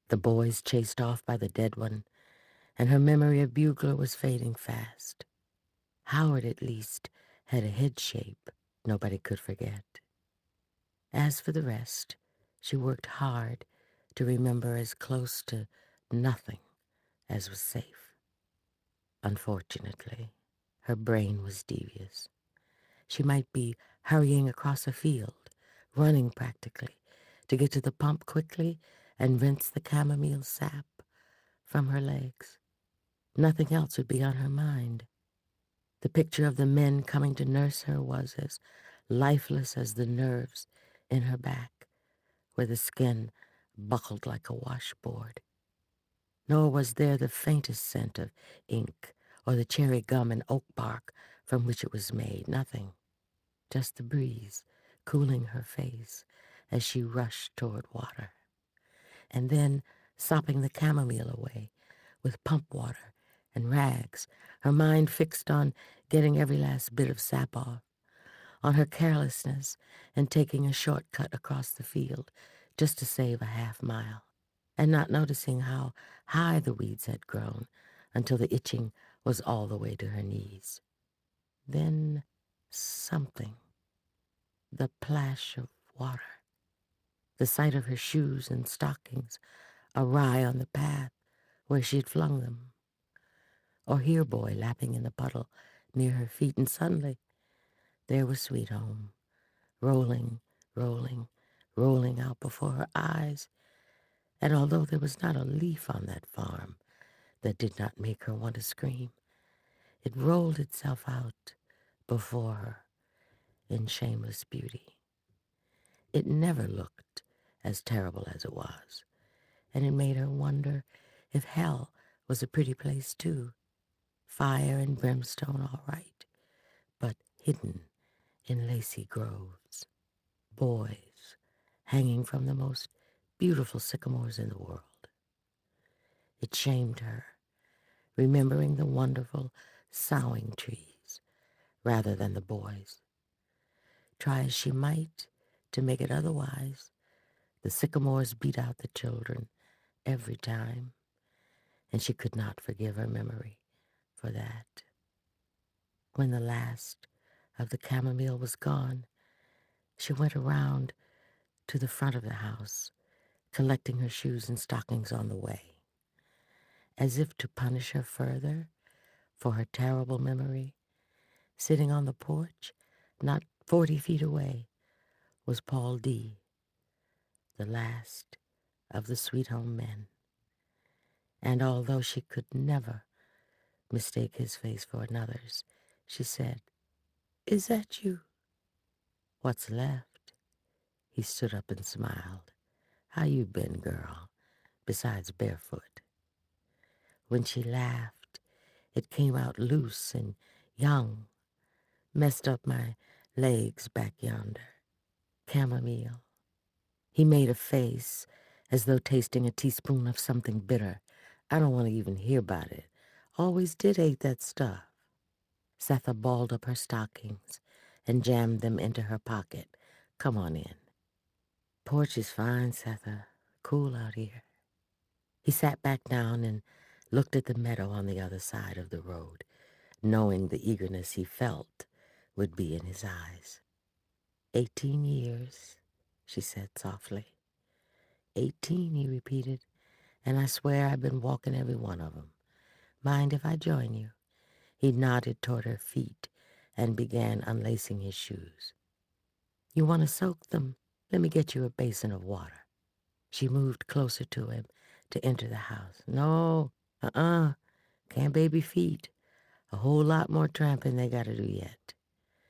The boys chased off by the dead one, and her memory of Bugler was fading fast. Howard, at least, had a head shape nobody could forget. As for the rest, she worked hard to remember as close to nothing as was safe. Unfortunately, her brain was devious. She might be hurrying across a field, running practically, to get to the pump quickly and rinse the chamomile sap from her legs. Nothing else would be on her mind. The picture of the men coming to nurse her was as lifeless as the nerves in her back, where the skin buckled like a washboard. Nor was there the faintest scent of ink or the cherry gum and oak bark from which it was made. Nothing. Just the breeze cooling her face as she rushed toward water. And then sopping the chamomile away with pump water and rags, her mind fixed on getting every last bit of sap off, on her carelessness and taking a shortcut across the field just to save a half-mile, and not noticing how high the weeds had grown until the itching was all the way to her knees. Then something, the plash of water, the sight of her shoes and stockings awry on the path where she had flung them, or Here Boy lapping in the puddle near her feet, and suddenly there was Sweet Home, rolling, rolling, rolling out before her eyes, and although there was not a leaf on that farm that did not make her want to scream, it rolled itself out before her in shameless beauty. It never looked as terrible as it was, and it made her wonder if hell was a pretty place too. Fire and brimstone, all right, but hidden in lacy groves. Boys hanging from the most beautiful sycamores in the world. It shamed her, remembering the wonderful soughing trees rather than the boys. Try as she might to make it otherwise, the sycamores beat out the children every time, and she could not forgive her memory for that. When the last of the chamomile was gone, she went around to the front of the house, collecting her shoes and stockings on the way. As if to punish her further for her terrible memory, sitting on the porch, not 40 feet away, was Paul D., the last of the Sweet Home men. And although she could never mistake his face for another's, she said, "Is that you?" "What's left?" He stood up and smiled. "How you been, girl, besides barefoot?" When she laughed, it came out loose and young, messed up my legs back yonder. Chamomile. He made a face as though tasting a teaspoon of something bitter. "I don't want to even hear about it. Always did hate that stuff." Setha balled up her stockings and jammed them into her pocket. "Come on in." "Porch is fine, Setha. Cool out here." He sat back down and looked at the meadow on the other side of the road, knowing the eagerness he felt would be in his eyes. 18 years, she said softly. 18, he repeated, and I swear I've been walking every one of 'em. Mind if I join you? He nodded toward her feet and began unlacing his shoes. "You want to soak them? Let me get you a basin of water." She moved closer to him to enter the house. "No, can't baby feet. A whole lot more tramping they gotta do yet."